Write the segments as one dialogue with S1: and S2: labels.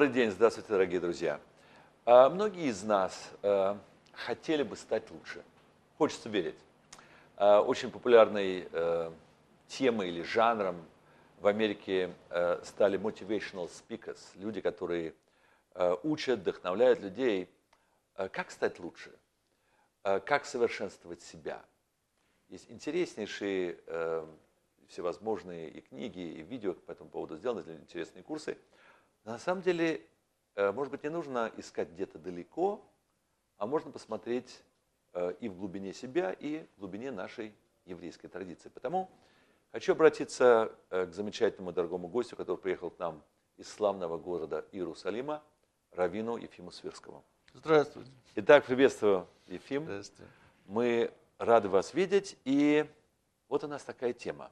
S1: Добрый день, здравствуйте, дорогие друзья. Многие из нас хотели бы стать лучше. Хочется верить. Очень популярной темой или жанром в Америке стали motivational speakers, люди, которые учат, вдохновляют людей, как стать лучше, как совершенствовать себя. Есть интереснейшие всевозможные и книги, и видео по этому поводу сделаны, интересные курсы. Но на самом деле, может быть, не нужно искать где-то далеко, а можно посмотреть и в глубине себя, и в глубине нашей еврейской традиции. Потому хочу обратиться к замечательному дорогому гостю, который приехал к нам из славного города Иерусалима, раввину Ефиму Свирскому.
S2: Здравствуйте.
S1: Итак, приветствую, Ефим.
S2: Здравствуйте.
S1: Мы рады вас видеть. И вот у нас такая тема.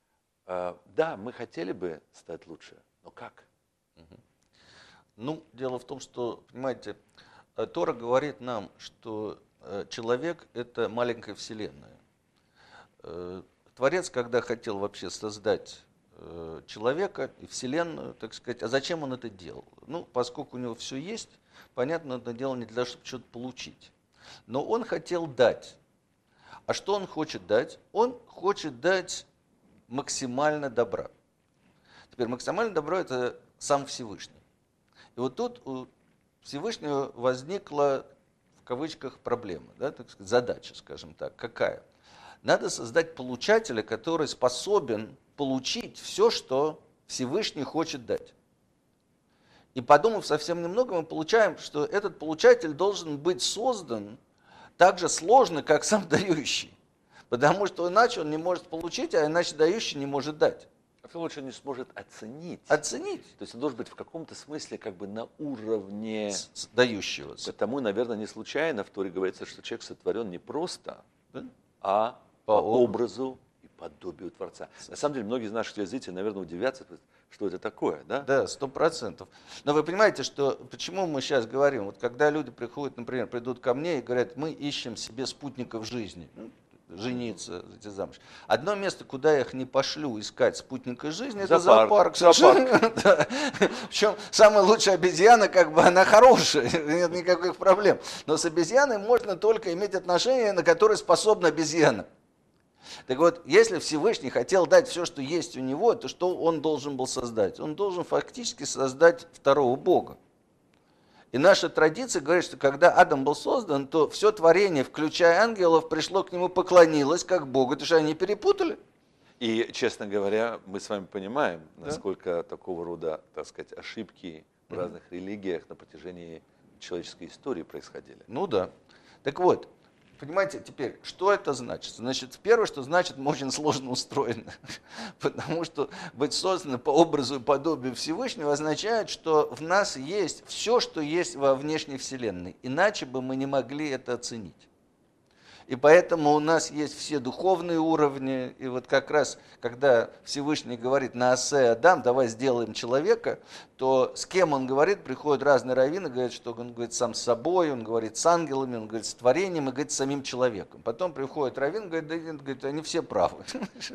S1: Да, мы хотели бы стать лучше, но как?
S2: Ну, дело в том, что, понимаете, Тора говорит нам, что человек – это маленькая вселенная. Творец, когда хотел вообще создать человека и вселенную, так сказать, а зачем он это делал? Ну, поскольку у него все есть, понятно, это дело не для того, чтобы что-то получить. Но он хотел дать. А что он хочет дать? Он хочет дать максимально добра. Теперь максимально добро – это сам Всевышний. И вот тут у Всевышнего возникла, в кавычках, проблема, да, так сказать, задача, скажем так. Какая? Надо создать получателя, который способен получить все, что Всевышний хочет дать. И подумав совсем немного, мы получаем, что этот получатель должен быть создан так же сложно, как сам дающий. Потому что иначе он не может получить, а иначе дающий не может дать.
S1: А кто лучше не сможет оценить?
S2: Оценить.
S1: То есть он должен быть в каком-то смысле как бы на уровне
S2: дающего.
S1: Потому, наверное, не случайно в Торе говорится, что человек сотворен не просто,
S2: Да?
S1: а по образу и подобию Творца. На самом деле, многие из наших телезрителей, наверное, удивятся, что это такое, да?
S2: Да, 100%. Но вы понимаете, что почему мы сейчас говорим, вот когда люди приходят, например, придут ко мне и говорят, мы ищем себе спутников жизни, жениться, выйти замуж. Одно место, куда я их не пошлю искать спутника жизни, это зоопарк. Да. Причем самая лучшая обезьяна, как бы она хорошая, нет никаких проблем. Но с обезьяной можно только иметь отношения, на которые способна обезьяна. Так вот, если Всевышний хотел дать все, что есть у него, то что он должен был создать? Он должен фактически создать второго Бога. И наша традиция говорит, что когда Адам был создан, то все творение, включая ангелов, пришло к нему, поклонилось как Богу. Это что, они перепутали?
S1: И, честно говоря, мы с вами понимаем, насколько такого рода, так сказать, ошибки в разных религиях на протяжении человеческой истории происходили.
S2: Ну да. Так вот, понимаете, теперь, что это значит? Значит, первое, что значит, мы очень сложно устроены. Потому что быть созданы по образу и подобию Всевышнего означает, что в нас есть все, что есть во внешней вселенной. Иначе бы мы не могли это оценить. И поэтому у нас есть все духовные уровни. И вот как раз, когда Всевышний говорит «Наасе Адам, давай сделаем человека», то с кем он говорит? Приходят разные раввины, говорят, что он говорит сам с собой, он говорит с ангелами, он говорит с творением и говорит с самим человеком. Потом приходит раввин, говорит, да, говорит, они все правы.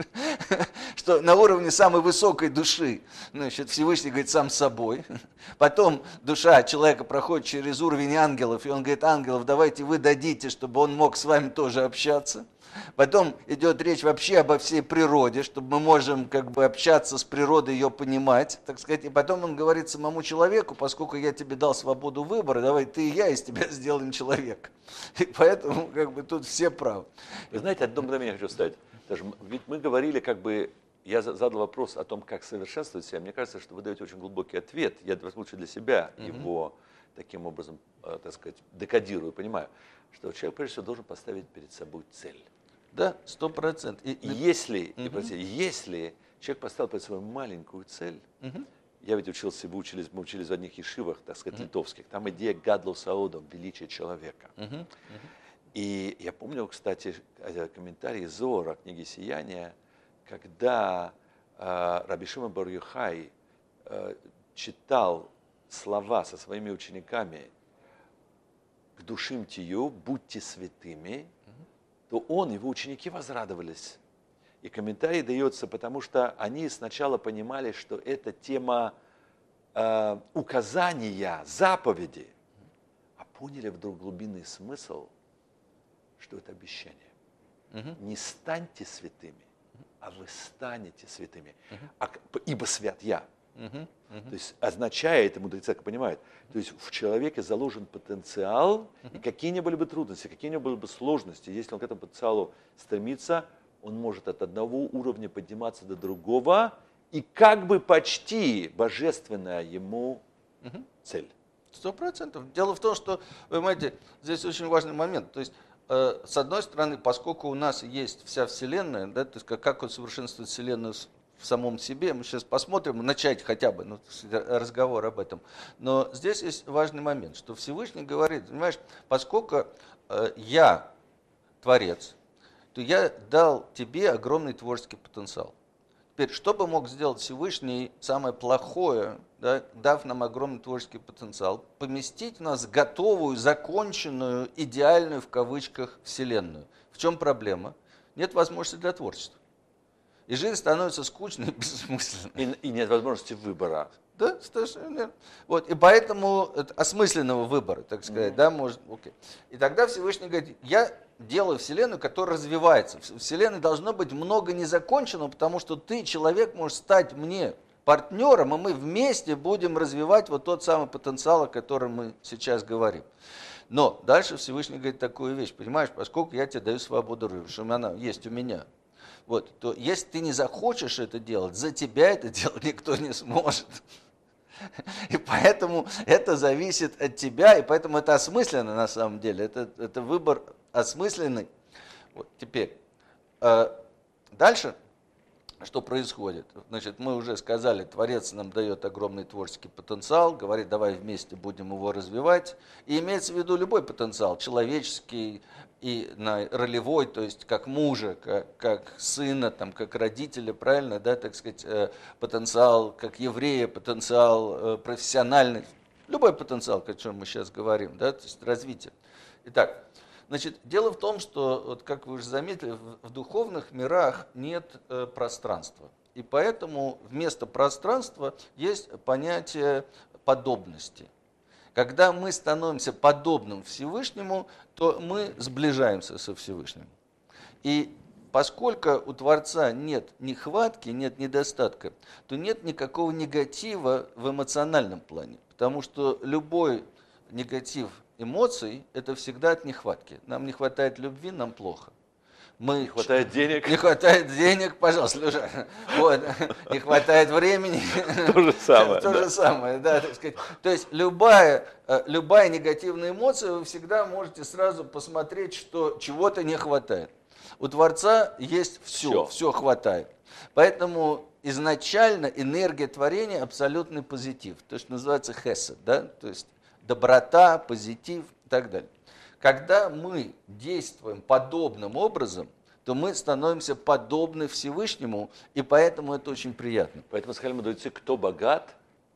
S2: Что на уровне самой высокой души, значит, Всевышний говорит сам с собой. Потом душа человека проходит через уровень ангелов, и он говорит, ангелов, давайте вы дадите, чтобы он мог с вами тоже общаться. Потом идет речь вообще обо всей природе, чтобы мы можем как бы общаться с природой, ее понимать, так сказать. И потом он говорит самому человеку, поскольку я тебе дал свободу выбора, давай ты и я из тебя сделаем человека. И поэтому как бы тут все правы.
S1: Вы знаете, одно мгновение хочу вставить. Ведь мы говорили как бы, я задал вопрос о том, как совершенствовать себя. Мне кажется, что вы даете очень глубокий ответ. Я лучше для себя его таким образом, так сказать, декодирую, понимаю, что человек, прежде всего, должен поставить перед собой цель.
S2: Да, 100%.
S1: Если человек поставил перед собой маленькую цель, я ведь учился, мы учились в одних ешивах, так сказать, литовских, там идея гадлус аодом, величие человека. И я помню, кстати, комментарий Зоара, книги «Сияния», когда Раби Шимон бар Йохай читал слова со своими учениками «К душим тию, будьте святыми», то он, его ученики возрадовались. И комментарий дается, потому что они сначала понимали, что это тема указания, заповеди, а поняли вдруг глубинный смысл, что это обещание. Не станьте святыми, а вы станете святыми, ибо свят я. То есть означает, и мудрецы так понимают, то есть в человеке заложен потенциал, и какие ни были бы трудности, какие ни были бы сложности, если он к этому потенциалу стремится, он может от одного уровня подниматься до другого, и как бы почти божественная ему цель.
S2: 100%. Дело в том, что, вы понимаете, здесь очень важный момент. То есть, с одной стороны, поскольку у нас есть вся Вселенная, да, то есть как усовершенствовать Вселенную в самом себе, мы сейчас посмотрим, начать хотя бы разговор об этом. Но здесь есть важный момент, что Всевышний говорит, понимаешь, поскольку я Творец, то я дал тебе огромный творческий потенциал. Теперь, что бы мог сделать Всевышний самое плохое, да, дав нам огромный творческий потенциал, поместить в нас готовую, законченную, идеальную в кавычках Вселенную. В чем проблема? Нет возможности для творчества. И жизнь становится скучной и бессмысленной.
S1: И нет возможности выбора.
S2: Да, совершенно верно. Вот, и поэтому осмысленного выбора, так сказать, да, может, окей. И тогда Всевышний говорит, я делаю Вселенную, которая развивается. В Вселенной должно быть много незаконченного, потому что ты, человек, можешь стать мне партнером, и мы вместе будем развивать вот тот самый потенциал, о котором мы сейчас говорим. Но дальше Всевышний говорит такую вещь, понимаешь, поскольку я тебе даю свободу выбора, что она есть у меня, вот, то если ты не захочешь это делать, за тебя это делать никто не сможет. И поэтому это зависит от тебя, и поэтому это осмысленно на самом деле, это выбор осмысленный. Вот, теперь, дальше, что происходит? Значит, мы уже сказали, Творец нам дает огромный творческий потенциал, говорит, давай вместе будем его развивать. И имеется в виду любой потенциал, человеческий и ролевой, то есть как мужа, как сына, там, как родителя, правильно, да, так сказать, потенциал, как еврея, потенциал профессиональный, любой потенциал, о чем мы сейчас говорим, да, то есть развитие. Итак, значит, дело в том, что, вот как вы уже заметили, в духовных мирах нет пространства. И поэтому вместо пространства есть понятие подобности. Когда мы становимся подобным Всевышнему, то мы сближаемся со Всевышним. И поскольку у Творца нет нехватки, нет недостатка, то нет никакого негатива в эмоциональном плане. Потому что любой негатив эмоций – это всегда от нехватки. Нам не хватает любви, нам плохо.
S1: Не хватает денег.
S2: Не хватает денег, пожалуйста, Леша. Вот. Не хватает времени.
S1: То же самое.
S2: То же самое, да, так сказать. То есть любая негативная эмоция, вы всегда можете сразу посмотреть, что чего-то не хватает. У Творца есть все хватает. Поэтому изначально энергия творения – абсолютный позитив. То, что называется хесед, да, то есть доброта, позитив и так далее. Когда мы действуем подобным образом, то мы становимся подобны Всевышнему, и поэтому это очень приятно.
S1: Поэтому сказали мудрецы, кто богат,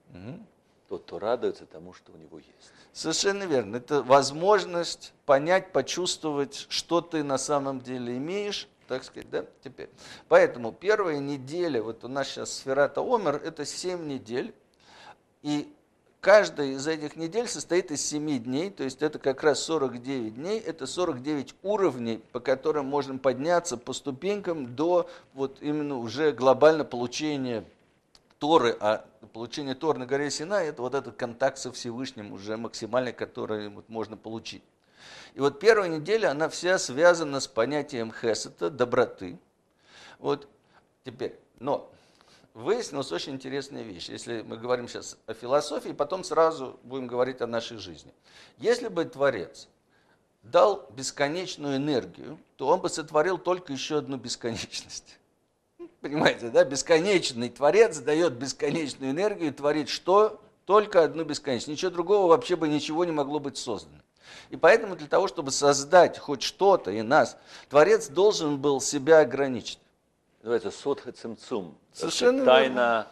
S1: тот, кто радуется тому, что у него есть.
S2: Совершенно верно. Это возможность понять, почувствовать, что ты на самом деле имеешь, так сказать, да, теперь. Поэтому первая неделя, вот у нас сейчас Сферат ха-Омер, это 7 недель, и каждая из этих недель состоит из 7 дней, то есть это как раз 49 дней, это 49 уровней, по которым можно подняться по ступенькам до вот именно уже глобально получения Торы, а получение Торы на горе Синай – это вот этот контакт со Всевышним уже максимальный, который вот можно получить. И вот первая неделя, она вся связана с понятием хесета, доброты. Вот теперь, но выяснилась очень интересная вещь, если мы говорим сейчас о философии, потом сразу будем говорить о нашей жизни. Если бы Творец дал бесконечную энергию, то он бы сотворил только еще одну бесконечность. Понимаете, да? Бесконечный Творец дает бесконечную энергию и творит что? Только одну бесконечность. Ничего другого вообще бы ничего не могло быть создано. И поэтому для того, чтобы создать хоть что-то и нас, Творец должен был себя ограничить.
S1: Называется сотха цимцум.
S2: Совершенно
S1: тайна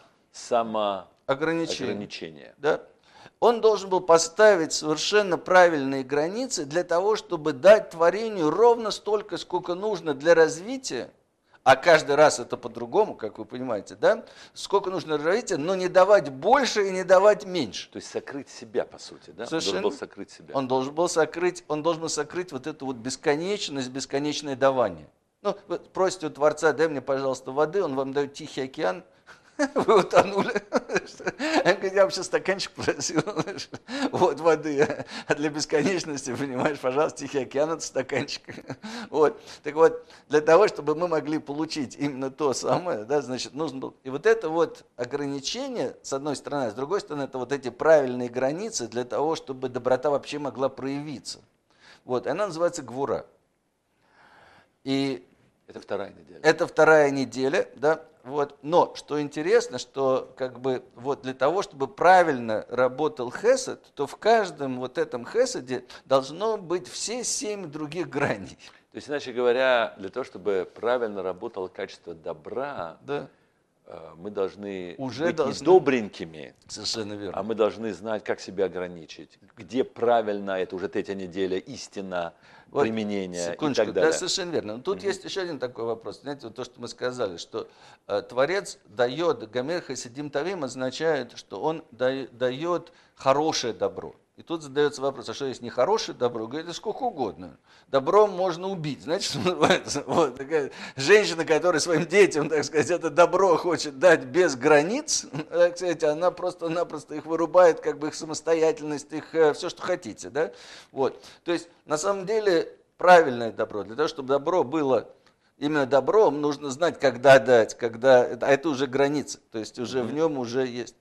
S1: самоограничения.
S2: Да. Он должен был поставить совершенно правильные границы для того, чтобы дать творению ровно столько, сколько нужно для развития, а каждый раз это по-другому, как вы понимаете, да? Сколько нужно развития, но не давать больше и не давать меньше.
S1: То есть сокрыть себя, по сути, да?
S2: Совершенно.
S1: Он должен был сокрыть себя.
S2: Он должен был сокрыть вот эту вот бесконечность, бесконечное давание. Ну, вы просите у Творца: дай мне, пожалуйста, воды, он вам дает Тихий океан, вы утонули. Он говорит: я вообще стаканчик просил, вот воды, а для бесконечности, понимаешь, пожалуйста, Тихий океан — это стаканчик. Вот. Так вот, для того, чтобы мы могли получить именно то самое, да, значит, нужно было. И вот это вот ограничение, с одной стороны, а с другой стороны, это вот эти правильные границы для того, чтобы доброта вообще могла проявиться. Вот, она называется гвура. И
S1: это вторая неделя.
S2: это вторая неделя, да, вот. Но что интересно, что как бы вот для того, чтобы правильно работал хесед, то в каждом вот этом хеседе должно быть все 7 других граней.
S1: То есть, иначе говоря, для того, чтобы правильно работало качество добра,
S2: Да.
S1: Мы должны
S2: Уже
S1: быть не добренькими,
S2: Совершенно верно.
S1: а мы должны знать, как себя ограничить, где правильно, это уже третья неделя, истина,
S2: Вот,
S1: применения и
S2: секундочку,
S1: так далее.
S2: да, совершенно верно. Но тут есть еще один такой вопрос. Знаете, вот то, что мы сказали, что Творец дает, Гамер Хасидим Тавим означает, что он дает хорошее добро. И тут задается вопрос: а что есть нехорошее добро? Говорит: сколько угодно. Добром можно убить. Знаете, что называется? Вот такая женщина, которая своим детям, так сказать, это добро хочет дать без границ, так сказать, она просто-напросто их вырубает, как бы их самостоятельность, их все, что хотите. Да? Вот. То есть, на самом деле, правильное добро, для того, чтобы добро было именно добром, нужно знать, когда дать, когда, а это уже границы, то есть уже в нем уже есть.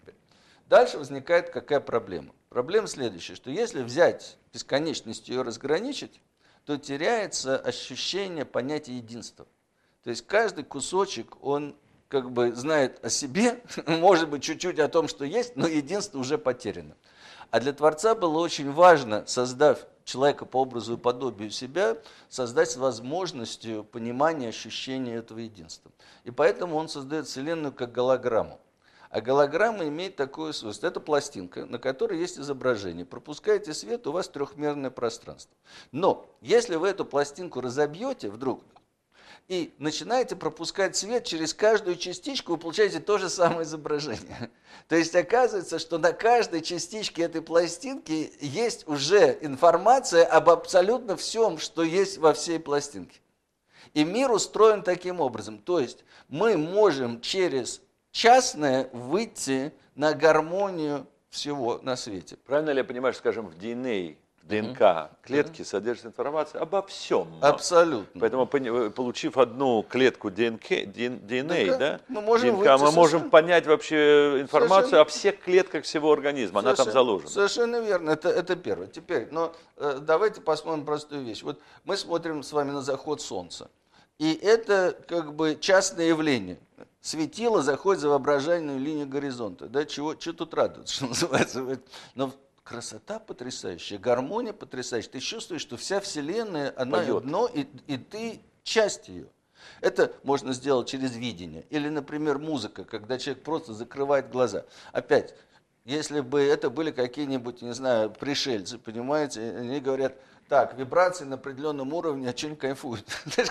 S2: Дальше возникает какая проблема? Проблема следующая, что если взять бесконечность и ее разграничить, то теряется ощущение понятия единства. То есть каждый кусочек, он как бы знает о себе, может быть, чуть-чуть о том, что есть, но единство уже потеряно. А для Творца было очень важно, создав человека по образу и подобию себя, создать с возможностью понимания, ощущения этого единства. И поэтому он создает Вселенную как голограмму. А голограмма имеет такое свойство. Это пластинка, на которой есть изображение. Пропускаете свет, у вас трехмерное пространство. Но если вы эту пластинку разобьете вдруг и начинаете пропускать свет через каждую частичку, вы получаете то же самое изображение. То есть оказывается, что на каждой частичке этой пластинки есть уже информация об абсолютно всем, что есть во всей пластинке. И мир устроен таким образом. То есть мы можем через частное выйти на гармонию всего на свете.
S1: Правильно ли я понимаю, что, скажем, в DNA, в ДНК клетки содержит информацию обо всем?
S2: Абсолютно.
S1: Поэтому, получив одну клетку DNA, да,
S2: мы можем,
S1: ДНК, мы можем понять вообще информацию о всех клетках всего организма. Она там заложена.
S2: Совершенно верно. Это первое. Теперь, давайте посмотрим простую вещь. Вот мы смотрим с вами на заход солнца. И это как бы частное явление. Светило заходит за воображаемую линию горизонта. Да, чего тут радуется, что называется. Но красота потрясающая, гармония потрясающая. Ты чувствуешь, что вся Вселенная, она одно, и ты часть ее. Это можно сделать через видение. Или, например, музыка, когда человек просто закрывает глаза. Опять, если бы это были какие-нибудь, не знаю, пришельцы, понимаете, они говорят: так, вибрации на определенном уровне, а что-нибудь кайфует.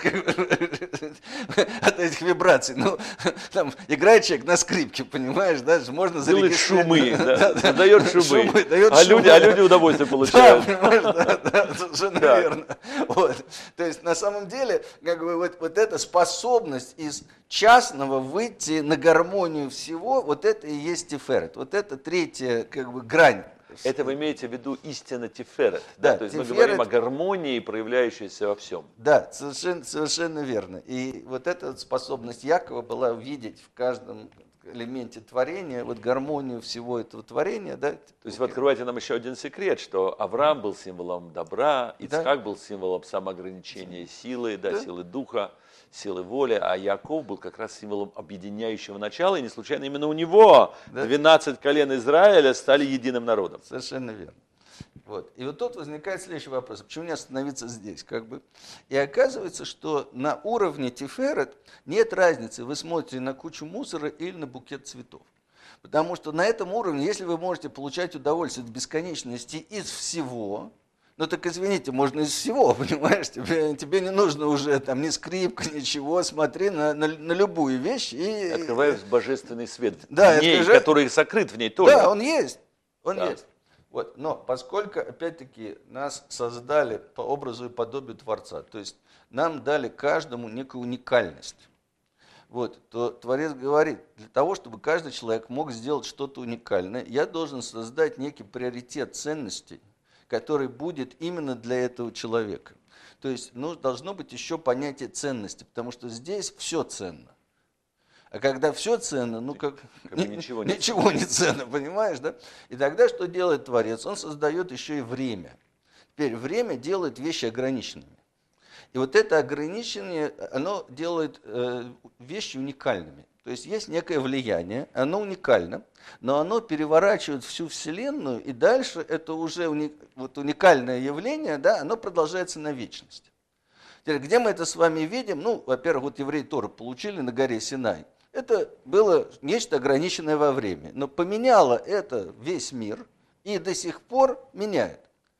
S2: От этих вибраций. Ну, там играет человек на скрипке, понимаешь, даже можно зарегистрировать.
S1: Делает шумы, дает шумы.
S2: А
S1: люди удовольствие получают.
S2: Да, понимаешь, да, совершенно верно. Вот. То есть, на самом деле, как бы вот эта способность из частного выйти на гармонию всего, вот это и есть тиферет. Вот это третья, как бы, грань.
S1: Это вы имеете в виду истина Тиферет.
S2: Да,
S1: то есть
S2: Тиферет,
S1: мы говорим о гармонии, проявляющейся во всем.
S2: Да, совершенно верно. И вот эта способность Якова была увидеть в каждом элементе творения вот гармонию всего этого творения. Да?
S1: То есть вы открываете нам еще один секрет, что Авраам был символом добра, Ицхак был символом самоограничения силы, силы духа, силы воли, а Яков был как раз символом объединяющего начала, и не случайно именно у него 12 колен Израиля стали единым народом.
S2: Совершенно верно. Вот. И вот тут возникает следующий вопрос: почему не остановиться здесь? Как бы? И оказывается, что на уровне Тиферет нет разницы, вы смотрите на кучу мусора или на букет цветов. Потому что на этом уровне, если вы можете получать удовольствие от бесконечности из всего, Ну так извините, можно из всего, понимаешь? Тебе не нужно уже там ни скрипка, ничего. Смотри на любую вещь и...
S1: Открываешь божественный свет
S2: Да,
S1: в ней,
S2: открывай...
S1: который сокрыт в ней тоже.
S2: Да, он есть. Он
S1: Да.
S2: есть. Вот. Но поскольку, опять-таки, нас создали по образу и подобию Творца, то есть нам дали каждому некую уникальность, вот, то Творец говорит, для того, чтобы каждый человек мог сделать что-то уникальное, я должен создать некий приоритет ценностей, который будет именно для этого человека. То есть должно быть еще понятие ценности, потому что здесь все ценно. А когда все ценно,
S1: Ничего не
S2: не ценно, понимаешь, да? И тогда что делает Творец? Он создает еще и время. Теперь время делает вещи ограниченными. И вот это ограничение, оно делает вещи уникальными. То есть есть некое влияние, оно уникально, но оно переворачивает всю Вселенную, и дальше это уже уникальное явление, да, оно продолжается на вечность. Теперь, где мы это с вами видим? Ну, во-первых, вот евреи Тору получили на горе Синай. Это было нечто ограниченное во времени, но поменяло это весь мир и до сих пор меняет.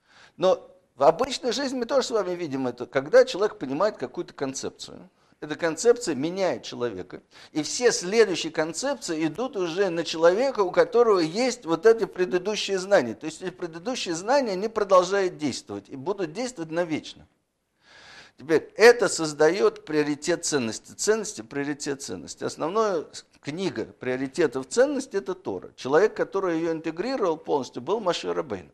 S2: Но в обычной жизни мы тоже с вами видим это, когда человек понимает какую-то концепцию. Эта концепция меняет человека. И все следующие концепции идут уже на человека, у которого есть вот эти предыдущие знания. То есть эти предыдущие знания, они продолжают действовать и будут действовать навечно. Теперь это создает приоритет ценности. Ценности, приоритет ценности. Основная книга приоритетов ценности – это Тора. Человек, который ее интегрировал полностью, был Моше Рабейну.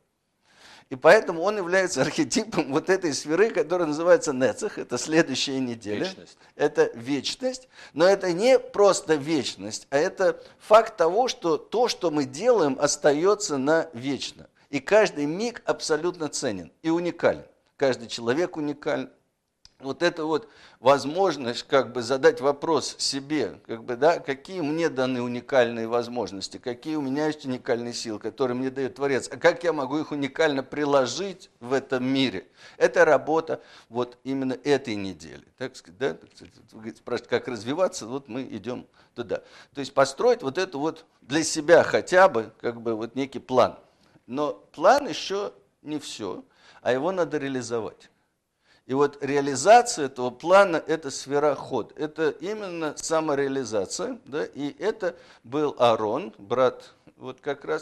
S2: И поэтому он является архетипом вот этой сферы, которая называется Нецах. Это следующая неделя.
S1: Вечность.
S2: Это вечность. Но это не просто вечность, а это факт того, что то, что мы делаем, остается навечно. И каждый миг абсолютно ценен и уникален. Каждый человек уникален. Вот эта вот возможность как бы задать вопрос себе, как бы, да, какие мне даны уникальные возможности, какие у меня есть уникальные силы, которые мне дает Творец, а как я могу их уникально приложить в этом мире. Это работа вот именно этой недели. Так сказать, да? Вы спрашиваете, как развиваться, вот мы идем туда. То есть построить вот это вот для себя хотя бы, как бы вот некий план. Но план еще не все, а его надо реализовать. И вот реализация этого плана – это сфера ход. Это именно самореализация. Да? И это был Аарон, брат вот как раз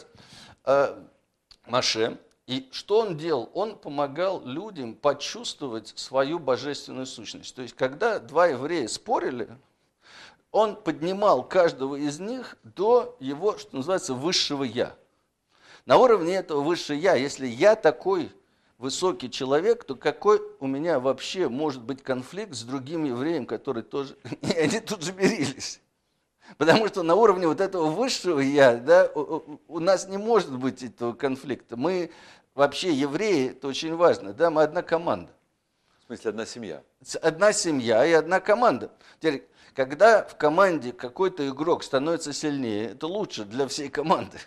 S2: Моше. И что он делал? Он помогал людям почувствовать свою божественную сущность. То есть, когда два еврея спорили, он поднимал каждого из них до его, что называется, высшего «я». На уровне этого высшего «я», если я такой высокий человек, то какой у меня вообще может быть конфликт с другим евреем, который тоже... И они тут же мирились. Потому что на уровне вот этого высшего «я», да, у нас не может быть этого конфликта. Мы вообще евреи, это очень важно, да, мы одна команда.
S1: В смысле, одна семья.
S2: Одна семья и одна команда. Теперь, когда в команде какой-то игрок становится сильнее, это лучше для всей команды.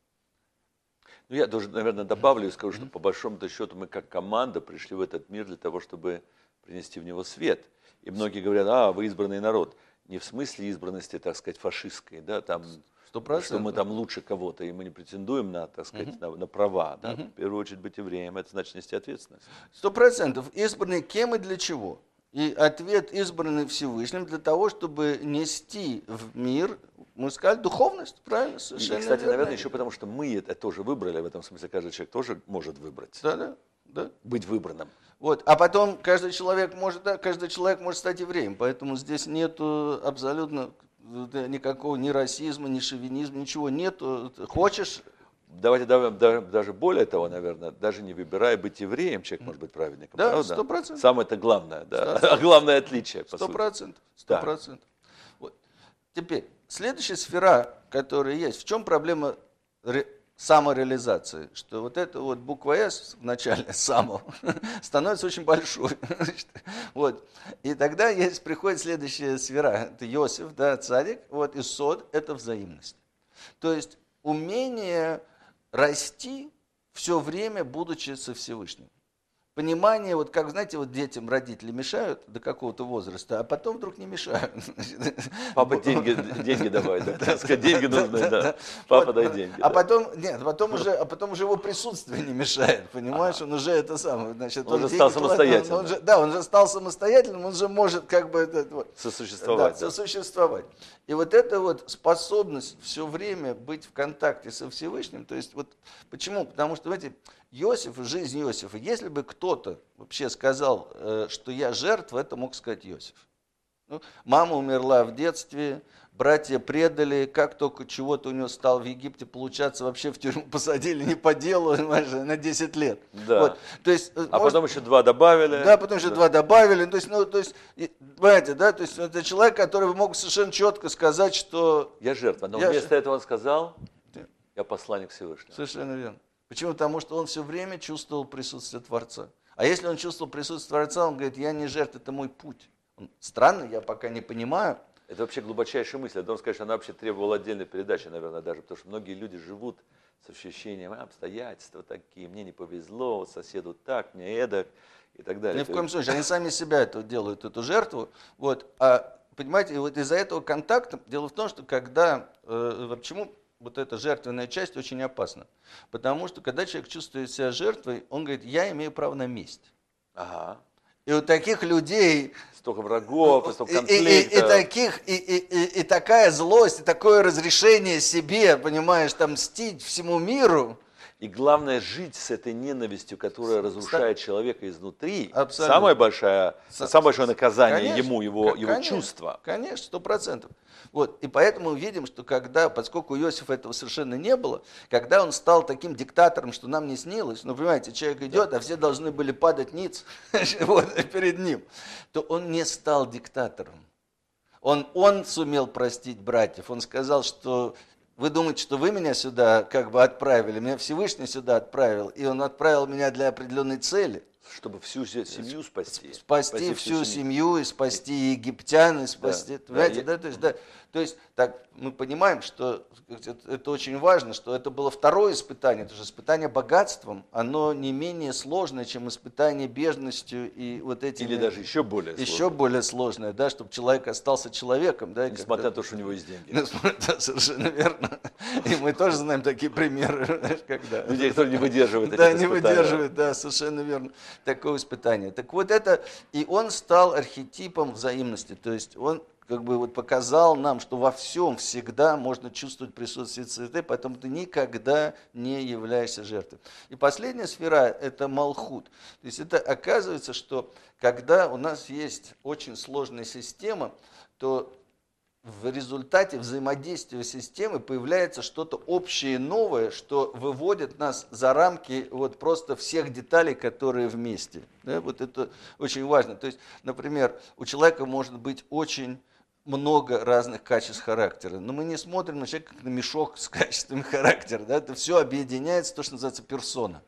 S1: Ну, я тоже, наверное, добавлю и скажу, что по большому-то счету мы как команда пришли в этот мир для того, чтобы принести в него свет. И многие говорят, вы избранный народ. Не в смысле избранности, так сказать, фашистской, да, там,
S2: 100%.
S1: что мы там лучше кого-то, и мы не претендуем на, так сказать, на права. Да? В первую очередь быть евреем, это значит нести ответственность.
S2: 100%. Избранный кем и для чего? И ответ избранный Всевышним для того, чтобы нести в мир, мы сказали, духовность, правильно? Совершенно
S1: И, кстати,
S2: верно.
S1: наверное, еще потому, что мы это тоже выбрали, в этом смысле каждый человек тоже может выбрать.
S2: Да.
S1: Быть выбранным.
S2: Вот. А потом каждый человек может стать евреем, поэтому здесь нету абсолютно никакого ни расизма, ни шовинизма, ничего нету. Хочешь...
S1: Давайте даже более того, наверное, даже не выбирая быть евреем, человек может быть праведником.
S2: Да,
S1: правда?
S2: 100%.
S1: Самое это главное, да. Главное отличие, по сути.
S2: 100%.
S1: Да.
S2: 100%. Вот. Теперь, следующая сфера, которая есть, в чем проблема самореализации? Что вот эта вот буква «С» в начале «само» становится очень большой. Вот. И тогда приходит следующая сфера, это Йосиф, да, царик, вот, и сод – это взаимность. То есть умение расти все время, будучи со Всевышним. понимание, вот как, знаете, вот детям родители мешают до какого-то возраста, а потом вдруг не мешают.
S1: Папа деньги давай, да? Так сказать, деньги нужны, да. Папа,
S2: Вот,
S1: дай деньги.
S2: а
S1: да.
S2: потом, нет, потом уже его присутствие не мешает, понимаешь, он уже это самое, значит,
S1: Он уже
S2: деньги
S1: стал
S2: платит,
S1: самостоятельным.
S2: да, он же стал самостоятельным, он же может как бы
S1: Сосуществовать. Да.
S2: сосуществовать. И вот эта вот способность все время быть в контакте со Всевышним, то есть вот почему? Потому что, знаете, Иосиф, жизнь Иосифа, если бы кто-то вообще сказал, что я жертва, это мог сказать Иосиф. Ну, мама умерла в детстве, братья предали, как только чего-то у него стало в Египте получаться, вообще в тюрьму посадили не по делу, понимаешь, на 10 лет.
S1: Да.
S2: Вот, то есть,
S1: Потом еще 2 добавили.
S2: Да, потом еще 2 добавили. То есть, понимаете, да, то есть это человек, который мог совершенно четко сказать, что...
S1: Я жертва. Но вместо этого он сказал, я посланник Всевышнего.
S2: Совершенно верно. Почему? Потому что он все время чувствовал присутствие Творца. А если он чувствовал присутствие Творца, он говорит, я не жертва, это мой путь. Странно, я пока не понимаю.
S1: Это вообще глубочайшая мысль. Я должен сказать, что она вообще требовала отдельной передачи, наверное, даже. Потому что многие люди живут с ощущением, обстоятельства такие, мне не повезло, соседу так, мне эдак и так далее.
S2: Ни в коем случае. Они сами себя это делают, эту жертву. Вот. А понимаете, вот из-за этого контакта, дело в том, что когда, почему вот эта жертвенная часть очень опасна? Потому что когда человек чувствует себя жертвой, он говорит, я имею право на месть.
S1: Ага.
S2: И у таких людей...
S1: Столько врагов, столько конфликтов.
S2: И такая злость, и такое разрешение себе, понимаешь, там мстить всему миру.
S1: И главное, жить с этой ненавистью, которая разрушает человека изнутри.
S2: Абсолютно.
S1: Самое большое наказание ему, его
S2: конечно,
S1: чувства.
S2: Конечно, 100%. Вот. И поэтому мы видим, что поскольку у Иосифа этого совершенно не было, когда он стал таким диктатором, что нам не снилось, ну, понимаете, человек идет, а все должны были падать ниц перед ним, то он не стал диктатором. Он сумел простить братьев. Он сказал, что вы думаете, что вы меня сюда как бы отправили, меня Всевышний сюда отправил, и он отправил меня для определенной цели.
S1: Чтобы всю семью спасти.
S2: Спасти всю семью, и спасти египтян, и спасти...
S1: Да,
S2: понимаете, да? То есть так, мы понимаем, что это очень важно, что это было второе испытание, потому что испытание богатством, оно не менее сложное, чем испытание бежностью и вот этими...
S1: Или даже еще более сложное.
S2: Еще более сложное, да, чтобы человек остался человеком. Да,
S1: несмотря на то, что у него есть деньги.
S2: Да, совершенно верно. И мы тоже знаем такие примеры, когда...
S1: Людей, которые не выдерживают этих
S2: Да, не
S1: испытаний.
S2: выдерживают, да, совершенно верно. Такое испытание. Так вот это, и он стал архетипом взаимности, то есть он как бы вот показал нам, что во всем всегда можно чувствовать присутствие Святой, поэтому ты никогда не являешься жертвой. И последняя сфера – это Малхут. То есть это оказывается, что когда у нас есть очень сложная система, то в результате взаимодействия системы появляется что-то общее и новое, что выводит нас за рамки вот просто всех деталей, которые вместе. Да, вот это очень важно. То есть, например, у человека может быть очень много разных качеств характера, но мы не смотрим на человека как на мешок с качествами характера. Да? Это все объединяется в то, что называется персона.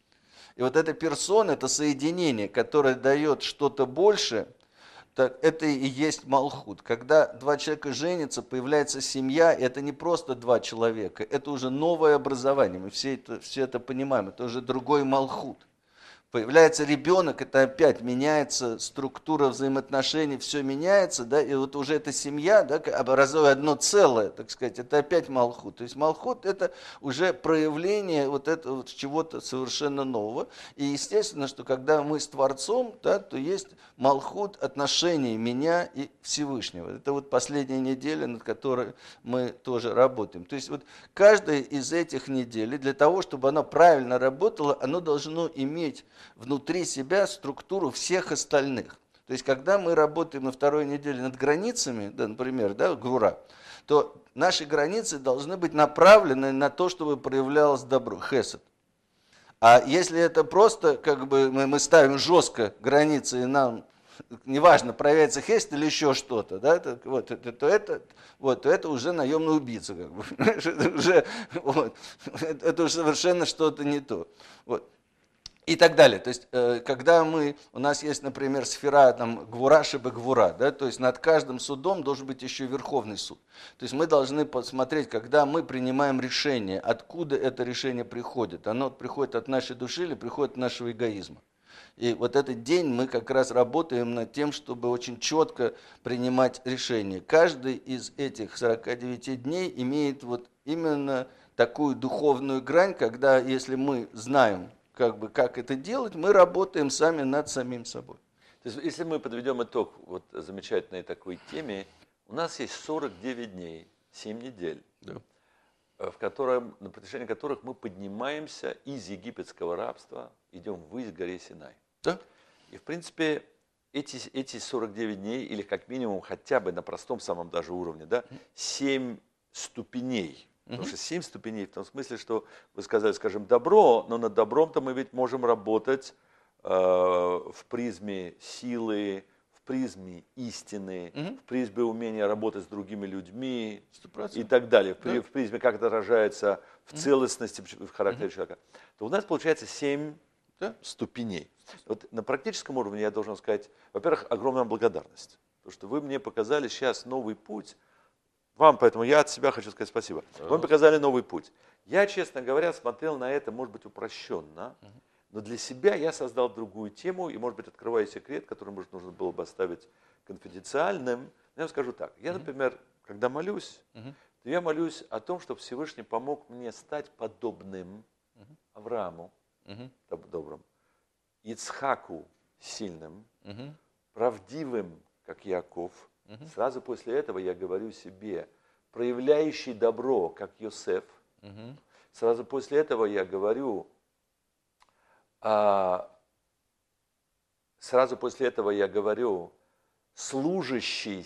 S2: И вот эта персона, это соединение, которое дает что-то большее, так это и есть Малхут. Когда 2 человека женятся, появляется семья, и это не просто 2 человека, это уже новое образование. Мы все это понимаем, это уже другой Малхут. Появляется ребенок, это опять меняется структура взаимоотношений, все меняется, да, и вот уже эта семья, да, образуя одно целое, так сказать, это опять Малхут. То есть Малхут это уже проявление вот этого вот чего-то совершенно нового. И естественно, что когда мы с Творцом, да, то есть Малхут отношений меня и Всевышнего. Это вот последняя неделя, над которой мы тоже работаем. То есть вот каждая из этих недель, для того, чтобы она правильно работала, оно должно иметь внутри себя структуру всех остальных. То есть, когда мы работаем на 2-й неделе над границами, да, например, да, Гвура, то наши границы должны быть направлены на то, чтобы проявлялось добро, хесед. А если это просто, как бы, мы ставим жестко границы, и нам, неважно, проявляется хесед или еще что-то, да, то это уже наемный убийца. Как бы. Это уже совершенно что-то не то. Вот. И так далее. То есть, когда у нас есть, например, сфера там, Гвура шебе Гвура, да, то есть над каждым судом должен быть еще Верховный суд. То есть мы должны посмотреть, когда мы принимаем решение, откуда это решение приходит. Оно приходит от нашей души или приходит от нашего эгоизма. И вот этот день мы как раз работаем над тем, чтобы очень четко принимать решения. Каждый из этих 49 дней имеет вот именно такую духовную грань, когда если мы знаем, как это делать, мы работаем сами над самим собой.
S1: То есть, если мы подведем итог вот замечательной такой теме, у нас есть 49 дней, 7 недель,
S2: Да.
S1: на протяжении которых мы поднимаемся из египетского рабства, идем ввысь к горе Синай.
S2: Да?
S1: И, в принципе, эти 49 дней, или как минимум хотя бы на простом самом даже уровне, да, 7 ступеней. Потому что 7 ступеней в том смысле, что вы сказали, скажем, добро, но над добром-то мы ведь можем работать в призме силы, в призме истины, в призме умения работать с другими людьми
S2: 100%.
S1: и так далее,
S2: Да.
S1: в призме, как это отражается в целостности, в характере человека. То у нас получается 7
S2: Да.
S1: ступеней. Вот на практическом уровне я должен сказать, во-первых, огромная благодарность. Потому что вы мне показали сейчас новый путь. Вам, поэтому я от себя хочу сказать спасибо. Вы мне показали новый путь. Я, честно говоря, смотрел на это, может быть, упрощенно. Но для себя я создал другую тему, и, может быть, открываю секрет, который, может, нужно было бы оставить конфиденциальным. Но я вам скажу так. Я, например, когда молюсь, то я молюсь о том, чтобы Всевышний помог мне стать подобным Аврааму, добрым, Ицхаку, сильным, правдивым, как Яков. Сразу после этого я говорю себе, проявляющий добро, как Йосеф. Сразу после этого я говорю, служащий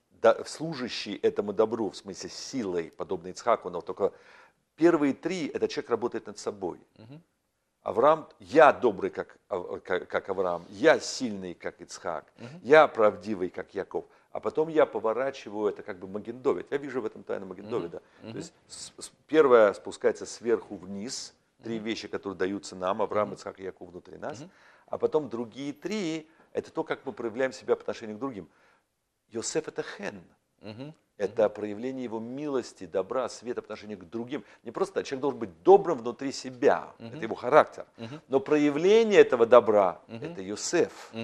S1: этому добру, в смысле силой, подобно Ицхаку, но только первые 3, это человек работает над собой. Авраам, я добрый, как Авраам, я сильный, как Ицхак, я правдивый, как Яков. А потом я поворачиваю это как бы Маген Довид. Я вижу в этом тайну Маген Довида. То есть первое спускается сверху вниз, 3 вещи, которые даются нам, Авраам, Ицхак и Яков внутри нас. А потом другие 3, это то, как мы проявляем себя по отношению к другим. Йосеф это хен. Это проявление его милости, добра, света по отношению к другим. Не просто человек должен быть добрым внутри себя, это его характер. Но проявление этого добра, это Йосеф.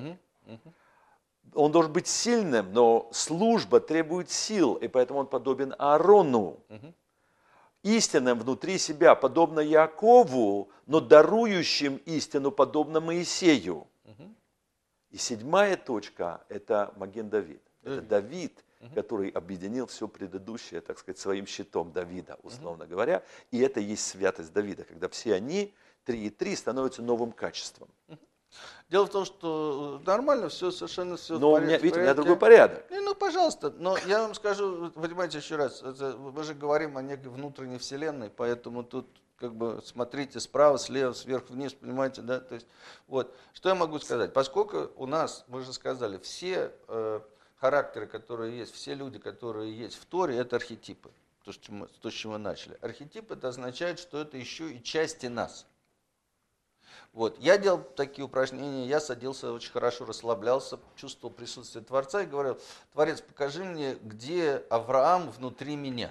S1: Он должен быть сильным, но служба требует сил, и поэтому он подобен Аарону. Истинным внутри себя, подобно Якову, но дарующим истину, подобно Моисею. И 7-я точка – это Маген Давид. Это Давид, который объединил все предыдущее, так сказать, своим щитом Давида, условно говоря. И это и есть святость Давида, когда все они, 3 и 3, становятся новым качеством.
S2: Дело в том, что нормально, все совершенно все
S1: Но
S2: в
S1: у меня,
S2: порядке.
S1: видите, у меня другой порядок.
S2: Ну, пожалуйста, но я вам скажу, понимаете, еще раз, мы же говорим о некой внутренней вселенной, поэтому тут как бы смотрите справа, слева, сверху, вниз, понимаете, да, то есть, вот, что я могу сказать, поскольку у нас, вы же сказали, все характеры, которые есть, все люди, которые есть в Торе, это архетипы, то, с чего мы начали. Архетип это означает, что это еще и части нас. Вот. Я делал такие упражнения, я садился, очень хорошо расслаблялся, чувствовал присутствие Творца и говорил, Творец, покажи мне, где Авраам внутри меня.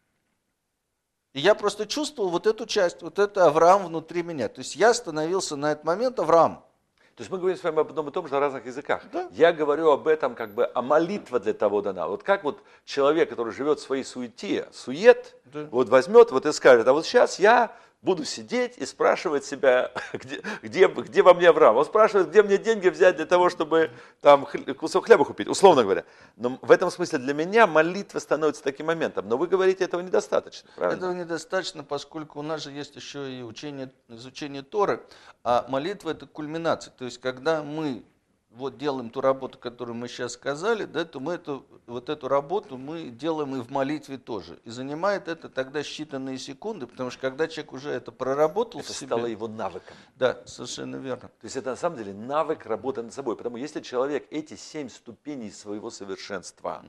S2: И я просто чувствовал вот эту часть, вот это Авраам внутри меня. То есть я становился на этот момент Авраам.
S1: То есть мы говорим с вами об одном и том же на разных языках.
S2: Да.
S1: Я говорю об этом, как бы, а молитва для того дана. Вот как вот человек, который живет в своей сует,
S2: Да.
S1: вот возьмет вот и скажет, а вот сейчас я буду сидеть и спрашивать себя, где во мне Авраам. Он спрашивает, где мне деньги взять для того, чтобы там кусок хлеба купить, условно говоря. Но в этом смысле для меня молитва становится таким моментом. Но вы говорите, этого недостаточно, правильно?
S2: Этого недостаточно, поскольку у нас же есть еще и изучение Торы, а молитва это кульминация. То есть когда мы вот делаем ту работу, которую мы сейчас сказали, да, то мы вот эту работу мы делаем и в молитве тоже. И занимает это тогда считанные секунды, потому что когда человек уже это проработал
S1: Это
S2: в себе...
S1: стало его навыком.
S2: Да, совершенно верно.
S1: То есть это на самом деле навык работы над собой. Потому если человек эти 7 ступеней своего совершенства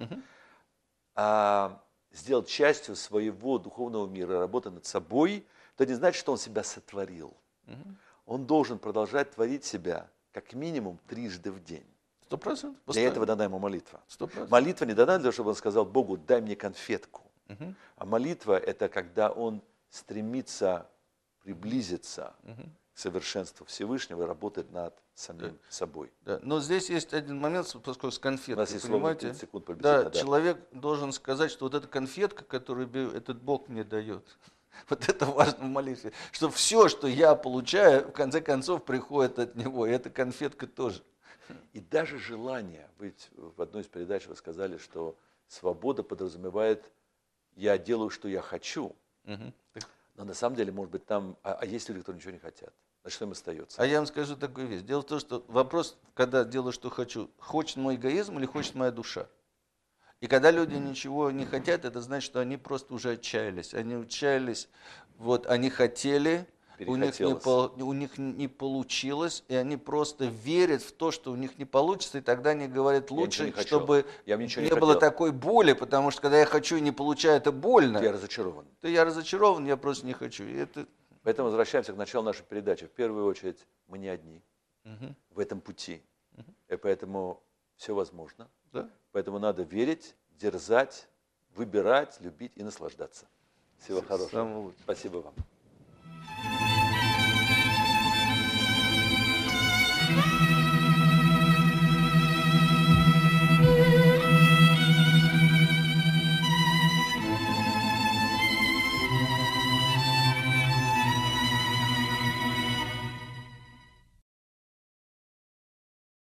S1: сделал частью своего духовного мира, работы над собой, то не значит, что он себя сотворил. Он должен продолжать творить себя как минимум 3 раза в день.
S2: 100%.
S1: Для этого дана ему молитва.
S2: 100%.
S1: Молитва не дана для того, чтобы он сказал Богу, дай мне конфетку. А молитва это когда он стремится приблизиться к совершенству Всевышнего и работать над самим собой.
S2: Да. Но здесь есть один момент, поскольку с
S1: У
S2: конфеткой,
S1: нас есть ровно
S2: понимаете?
S1: 30 секунд
S2: Да,
S1: приблизительно. Да.
S2: человек должен сказать, что вот эта конфетка, которую этот Бог мне дает, вот это важно в молитве, что все, что я получаю, в конце концов приходит от Него, и эта конфетка тоже.
S1: И даже желание, ведь в одной из передач вы сказали, что свобода подразумевает, я делаю, что я хочу,
S2: Мгм.
S1: но на самом деле, может быть, там, есть люди, которые ничего не хотят. Значит, что им остается?
S2: А я вам скажу такую вещь. Дело в том, что вопрос, когда делаю, что хочу, хочет мой эгоизм или хочет моя душа. И когда люди ничего не хотят, это значит, что они просто уже отчаялись. Они отчаялись, вот, они хотели, у них не получилось, и они просто верят в то, что у них не получится, и тогда они говорят,
S1: ничего не
S2: лучше,
S1: хочу.
S2: чтобы
S1: Я ничего не
S2: не было
S1: хотел.
S2: такой боли, потому что когда я хочу и не получаю, это больно,
S1: Я разочарован.
S2: то я разочарован, я просто не хочу. И это...
S1: Поэтому возвращаемся к началу нашей передачи. В первую очередь, мы не одни
S2: Мгм.
S1: в этом пути. И поэтому все возможно.
S2: Да.
S1: Поэтому надо верить, дерзать, выбирать, любить и наслаждаться. Всего хорошего.
S2: Самого лучшего.
S1: Спасибо вам.